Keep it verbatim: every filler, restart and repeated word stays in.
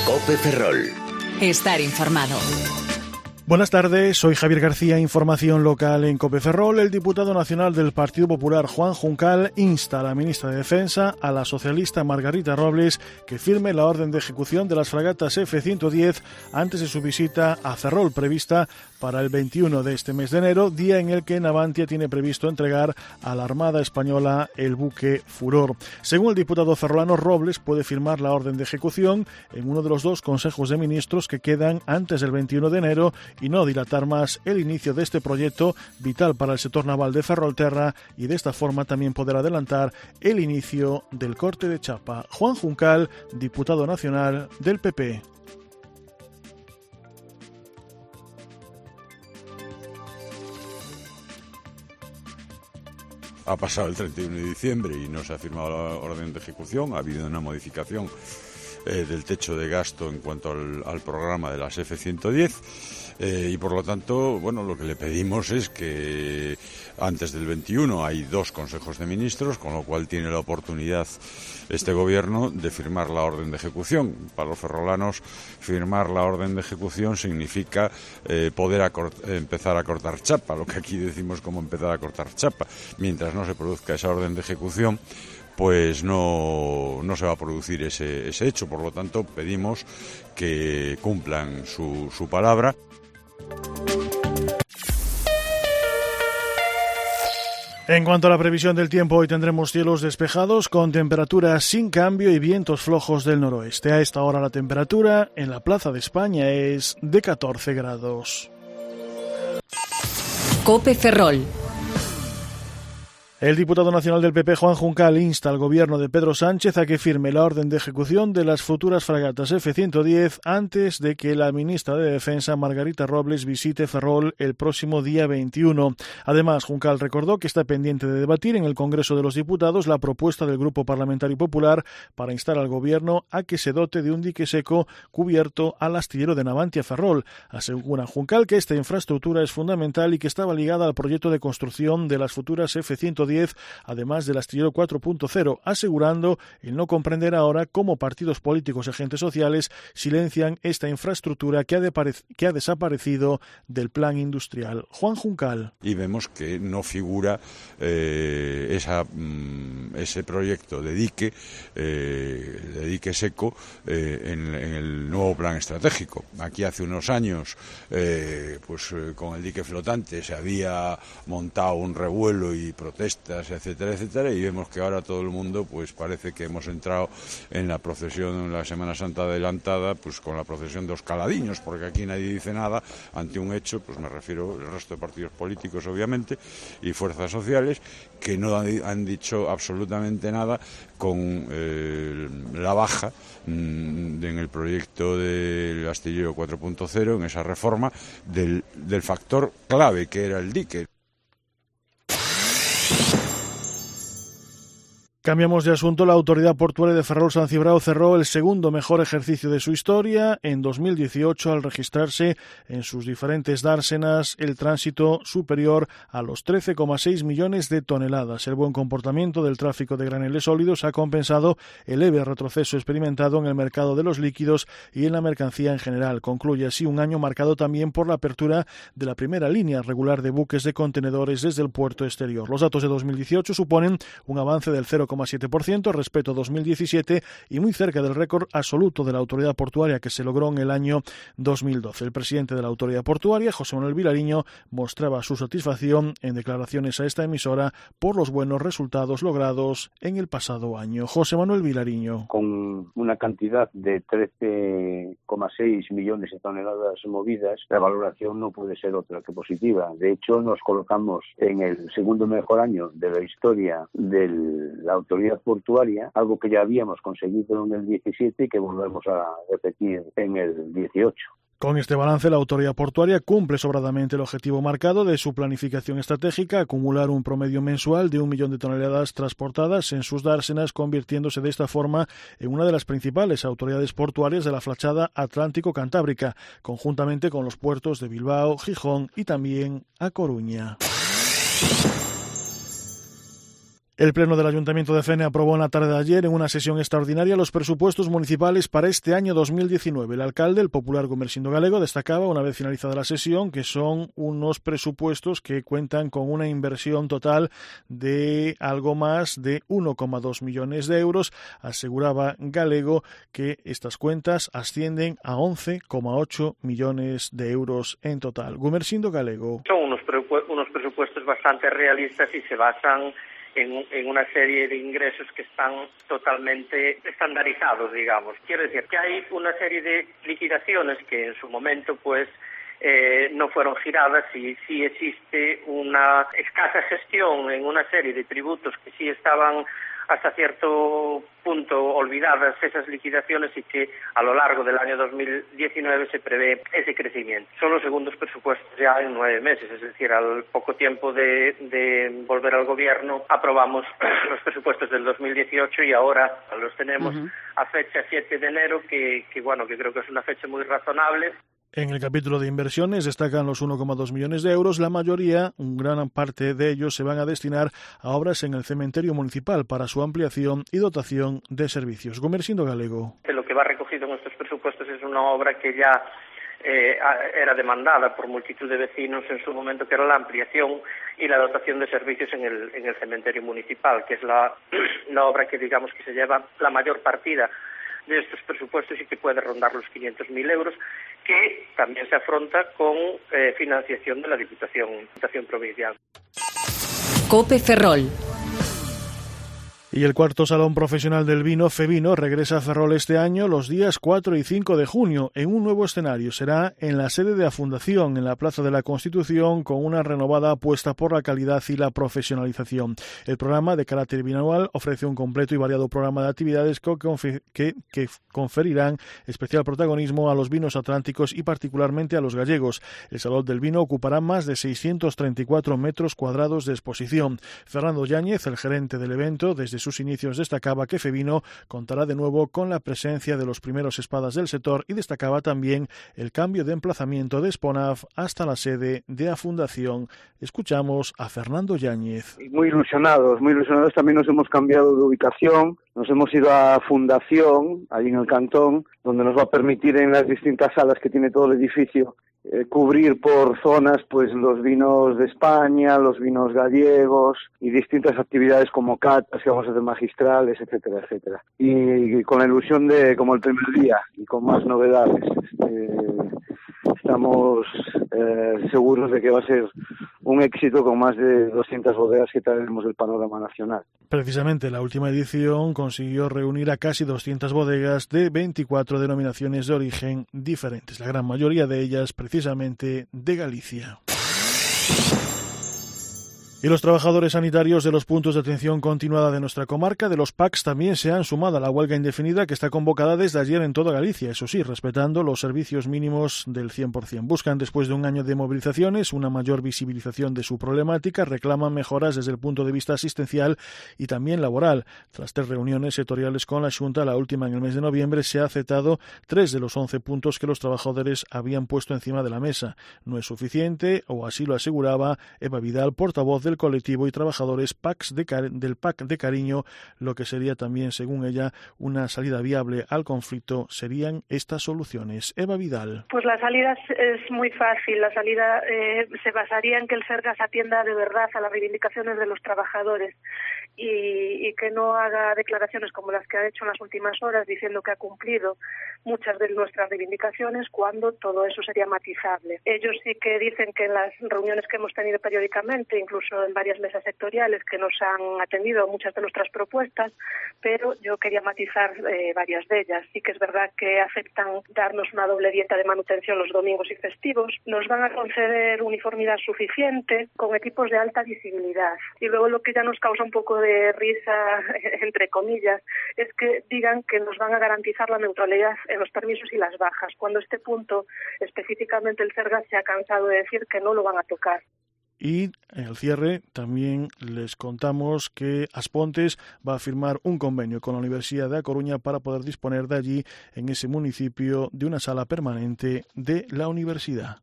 COPE Ferrol. Estar informado. Buenas tardes, soy Javier García, información local en COPE Ferrol. El diputado nacional del Partido Popular, Juan Juncal, insta a la ministra de Defensa, a la socialista Margarita Robles, que firme la orden de ejecución de las fragatas F ciento diez antes de su visita a Ferrol, prevista para el veintiuno de este mes de enero, día en el que Navantia tiene previsto entregar a la Armada Española el buque Furor. Según el diputado ferrolano, Robles puede firmar la orden de ejecución en uno de los dos consejos de ministros que quedan antes del veintiuno de enero y no dilatar más el inicio de este proyecto vital para el sector naval de Ferrolterra, y de esta forma también poder adelantar el inicio del corte de chapa. Juan Juncal, diputado nacional del P P. Ha pasado el treinta y uno de diciembre y no se ha firmado la orden de ejecución. Ha habido una modificación eh, del techo de gasto en cuanto al, al programa de las F ciento diez. Eh, y por lo tanto, bueno, lo que le pedimos es que antes del veintiuno hay dos consejos de ministros, con lo cual tiene la oportunidad este gobierno de firmar la orden de ejecución. Para los ferrolanos, firmar la orden de ejecución significa eh, poder acort- empezar a cortar chapa, lo que aquí decimos como empezar a cortar chapa. Mientras no se produzca esa orden de ejecución, pues no, no se va a producir ese, ese hecho. Por lo tanto, pedimos que cumplan su, su palabra. En cuanto a la previsión del tiempo, hoy tendremos cielos despejados con temperaturas sin cambio y vientos flojos del noroeste. A esta hora la temperatura en la Plaza de España es de catorce grados. COPE Ferrol. El diputado nacional del P P, Juan Juncal, insta al gobierno de Pedro Sánchez a que firme la orden de ejecución de las futuras fragatas F ciento diez antes de que la ministra de Defensa, Margarita Robles, visite Ferrol el próximo día veintiuno. Además, Juncal recordó que está pendiente de debatir en el Congreso de los Diputados la propuesta del Grupo Parlamentario Popular para instar al gobierno a que se dote de un dique seco cubierto al astillero de Navantia Ferrol. Asegura Juncal que esta infraestructura es fundamental y que estaba ligada al proyecto de construcción de las futuras F ciento diez, además del astillero cuatro punto cero, asegurando el no comprender ahora cómo partidos políticos y agentes sociales silencian esta infraestructura que ha, depare- que ha desaparecido del plan industrial. Juan Juncal. Y vemos que no figura eh, esa, mm, ese proyecto de dique, eh, de dique seco eh, en, en el nuevo plan estratégico. Aquí hace unos años, eh, pues eh, con el dique flotante se había montado un revuelo y protestas, etcétera, etcétera, y vemos que ahora todo el mundo, pues parece que hemos entrado en la procesión, en la Semana Santa adelantada, pues con la procesión de los caladiños, porque aquí nadie dice nada ante un hecho, pues me refiero al resto de partidos políticos, obviamente, y fuerzas sociales, que no han dicho absolutamente nada con eh, la baja mmm, en el proyecto del astillero cuatro punto cero, en esa reforma del, del factor clave que era el dique. Cambiamos de asunto. La Autoridad Portuaria de Ferrol San Cibrao cerró el segundo mejor ejercicio de su historia en dos mil dieciocho al registrarse en sus diferentes dársenas el tránsito superior a los trece coma seis millones de toneladas. El buen comportamiento del tráfico de graneles sólidos ha compensado el leve retroceso experimentado en el mercado de los líquidos y en la mercancía en general. Concluye así un año marcado también por la apertura de la primera línea regular de buques de contenedores desde el puerto exterior. Los datos de dos mil dieciocho suponen un avance del cero coma siete por ciento respecto a dos mil diecisiete y muy cerca del récord absoluto de la autoridad portuaria que se logró en el año dos mil doce. El presidente de la autoridad portuaria, José Manuel Vilariño, mostraba su satisfacción en declaraciones a esta emisora por los buenos resultados logrados en el pasado año. José Manuel Vilariño. Con una cantidad de trece coma seis millones de toneladas movidas, la valoración no puede ser otra que positiva. De hecho, nos colocamos en el segundo mejor año de la historia de la autoridad portuaria, algo que ya habíamos conseguido en el diecisiete y que volvemos a repetir en el dieciocho. Con este balance, la autoridad portuaria cumple sobradamente el objetivo marcado de su planificación estratégica, acumular un promedio mensual de un millón de toneladas transportadas en sus dársenas, convirtiéndose de esta forma en una de las principales autoridades portuarias de la fachada atlántico-cantábrica, conjuntamente con los puertos de Bilbao, Gijón y también A Coruña. El Pleno del Ayuntamiento de Fene aprobó en la tarde de ayer, en una sesión extraordinaria, los presupuestos municipales para este año dos mil diecinueve. El alcalde, el popular Gumersindo Galego, destacaba, una vez finalizada la sesión, que son unos presupuestos que cuentan con una inversión total de algo más de uno coma dos millones de euros. Aseguraba Galego que estas cuentas ascienden a once coma ocho millones de euros en total. Gumersindo Galego. Son unos, unos presupuestos bastante realistas y se basan En, en una serie de ingresos que están totalmente estandarizados, digamos. Quiero decir que hay una serie de liquidaciones que en su momento pues eh, no fueron giradas y sí existe una escasa gestión en una serie de tributos que sí estaban hasta cierto punto olvidadas esas liquidaciones y que a lo largo del año dos mil diecinueve se prevé ese crecimiento. Son los segundos presupuestos ya en nueve meses, es decir, al poco tiempo de, de volver al gobierno aprobamos los presupuestos del dos mil dieciocho y ahora los tenemos uh-huh. a fecha siete de enero, que, que bueno, que creo que es una fecha muy razonable. En el capítulo de inversiones destacan los uno coma dos millones de euros. La mayoría, una gran parte de ellos, se van a destinar a obras en el cementerio municipal para su ampliación y dotación de servicios. Gumersindo Galego. Lo que va recogido en estos presupuestos es una obra que ya eh, era demandada por multitud de vecinos en su momento, que era la ampliación y la dotación de servicios en el, en el cementerio municipal, que es la, la obra que digamos que se lleva la mayor partida de estos presupuestos y que puede rondar los quinientos mil euros, que también se afronta con eh, financiación de la Diputación, Diputación Provincial. COPE Ferrol. Y el cuarto Salón Profesional del Vino, FEVINO, regresa a Ferrol este año los días cuatro y cinco de junio en un nuevo escenario. Será en la sede de la Fundación, en la Plaza de la Constitución, con una renovada apuesta por la calidad y la profesionalización. El programa, de carácter bianual, ofrece un completo y variado programa de actividades que, que, que conferirán especial protagonismo a los vinos atlánticos y particularmente a los gallegos. El Salón del Vino ocupará más de seiscientos treinta y cuatro metros cuadrados de exposición. Fernando Yáñez, el gerente del evento, desde sus inicios destacaba que FEVINO contará de nuevo con la presencia de los primeros espadas del sector y destacaba también el cambio de emplazamiento de Esponaf hasta la sede de la Fundación. Escuchamos a Fernando Yáñez. Muy ilusionados, muy ilusionados. También nos hemos cambiado de ubicación, nos hemos ido a Fundación, allí en el Cantón, donde nos va a permitir en las distintas salas que tiene todo el edificio Eh, cubrir por zonas pues los vinos de España, los vinos gallegos y distintas actividades como catas que vamos a hacer magistrales, etcétera, etcétera. Y, y con la ilusión de, como el primer día, y con más novedades. Eh, estamos eh, seguros de que va a ser un éxito con más de doscientas bodegas que traeremos del panorama nacional. Precisamente la última edición consiguió reunir a casi doscientas bodegas de veinticuatro denominaciones de origen diferentes, la gran mayoría de ellas precisamente de Galicia. Y los trabajadores sanitarios de los puntos de atención continuada de nuestra comarca, de los P A Cs, también se han sumado a la huelga indefinida que está convocada desde ayer en toda Galicia, eso sí, respetando los servicios mínimos del cien por ciento. Buscan, después de un año de movilizaciones, una mayor visibilización de su problemática, reclaman mejoras desde el punto de vista asistencial y también laboral. Tras tres reuniones sectoriales con la Xunta, la última en el mes de noviembre, se ha aceptado tres de los once puntos que los trabajadores habían puesto encima de la mesa. No es suficiente, o así lo aseguraba Eva Vidal, portavoz del colectivo y trabajadores P A Cs de Car- del P A C de Cariño. Lo que sería también, según ella, una salida viable al conflicto serían estas soluciones. Eva Vidal. Pues la salida es muy fácil. La salida eh, se basaría en que el Sergas atienda de verdad a las reivindicaciones de los trabajadores y, y que no haga declaraciones como las que ha hecho en las últimas horas diciendo que ha cumplido muchas de nuestras reivindicaciones cuando todo eso sería matizable. Ellos sí que dicen que en las reuniones que hemos tenido periódicamente, incluso en varias mesas sectoriales, que nos han atendido muchas de nuestras propuestas, pero yo quería matizar eh, varias de ellas. Sí que es verdad que aceptan darnos una doble dieta de manutención los domingos y festivos, nos van a conceder uniformidad suficiente con equipos de alta visibilidad. Y luego lo que ya nos causa un poco de risa, entre comillas, es que digan que nos van a garantizar la neutralidad en los permisos y las bajas, cuando este punto específicamente el Sergas se ha cansado de decir que no lo van a tocar. Y en el cierre también les contamos que Aspontes va a firmar un convenio con la Universidad de A Coruña para poder disponer de allí, en ese municipio, de una sala permanente de la universidad.